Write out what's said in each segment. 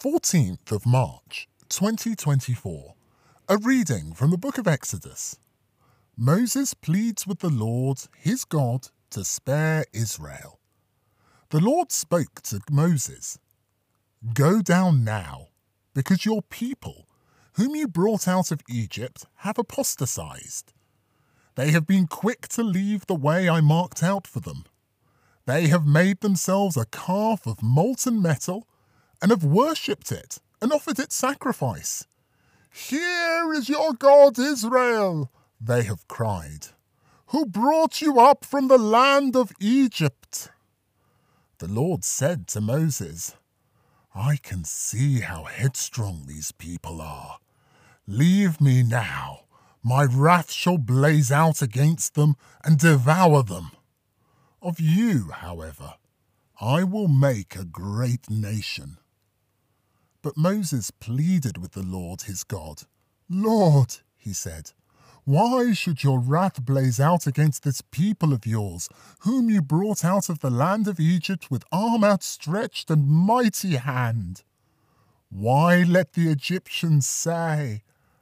14th of March, 2024. A reading from the book of Exodus. Moses pleads with the Lord, his God, to spare Israel. The Lord spoke to Moses, "Go down now, because your people, whom you brought out of Egypt, have apostatized. They have been quick to leave the way I marked out for them. They have made themselves a calf of molten metal and have worshipped it and offered it sacrifice. 'Here is your God Israel,' they have cried, 'who brought you up from the land of Egypt.' The Lord said to Moses, 'I can see how headstrong these people are. Leave me now. My wrath shall blaze out against them and devour them. Of you, however, I will make a great nation.' But Moses pleaded with the Lord his God. 'Lord,' he said, 'why should your wrath blaze out against this people of yours, whom you brought out of the land of Egypt with arm outstretched and mighty hand? Why let the Egyptians say,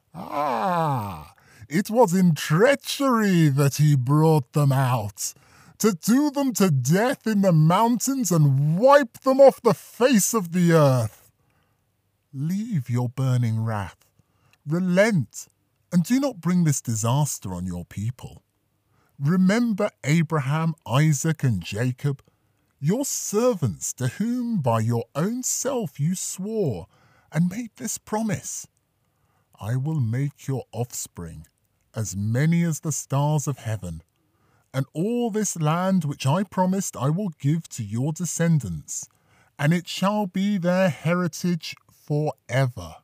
it was in treachery that he brought them out, to do them to death in the mountains and wipe them off the face of the earth? Leave your burning wrath, relent, and do not bring this disaster on your people. Remember Abraham, Isaac, and Jacob, your servants, to whom by your own self you swore and made this promise. I will make your offspring as many as the stars of heaven, and all this land which I promised I will give to your descendants, and it shall be their heritage forever.'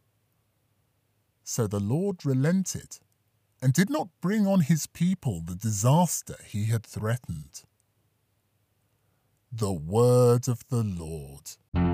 So the Lord relented and did not bring on his people the disaster he had threatened." The word of the Lord.